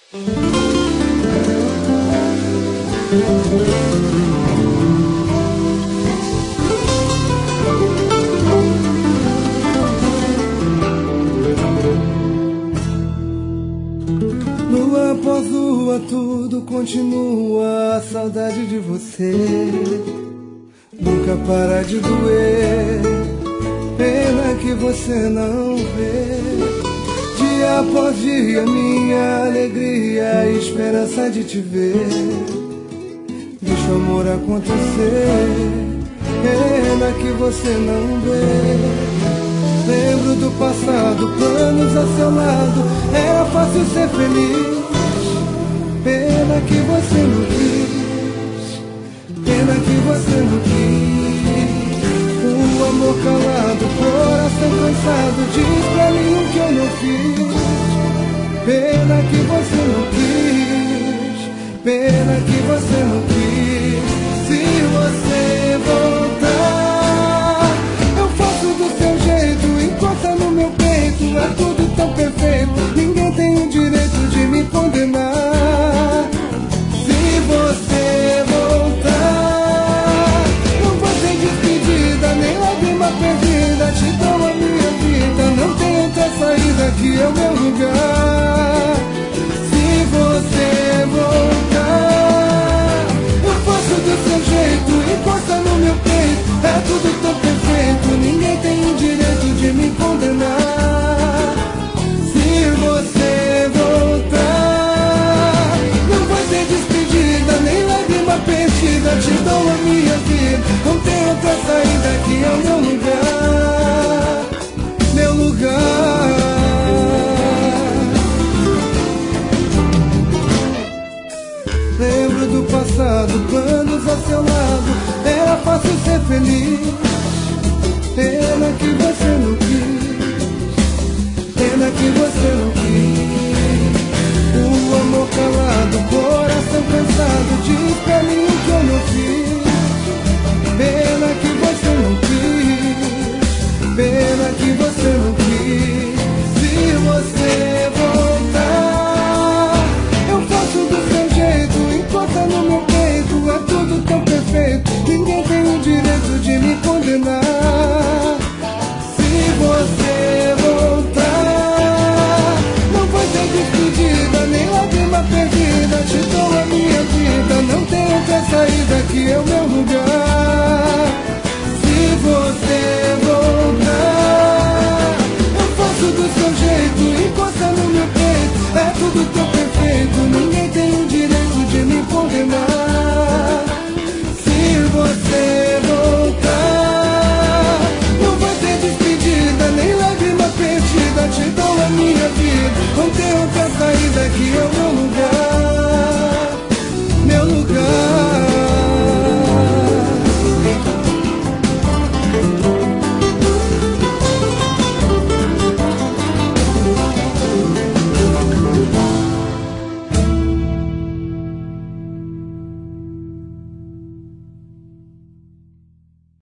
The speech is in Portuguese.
Lua após lua, tudo continua, a saudade de você nunca para de doer. Pena que você não vê. Dia após dia, minha alegria e esperança de te ver. Deixa o amor acontecer. Pena que você não vê. Lembro do passado, planos a seu lado, era fácil ser feliz. Pena que você não quis. Pena que você não quis. O amor calado, coração cansado, diz pra mim o que eu não fiz. Pena que você não quis. Pena que você não quis. Se você voltar, eu faço do seu jeito, encosta no meu peito, é tudo tão perfeito, ninguém tem o direito de me condenar. Se você voltar, não vou ter despedida, nem lágrima perdida, te dou a minha vida, não tem outra saída que eu me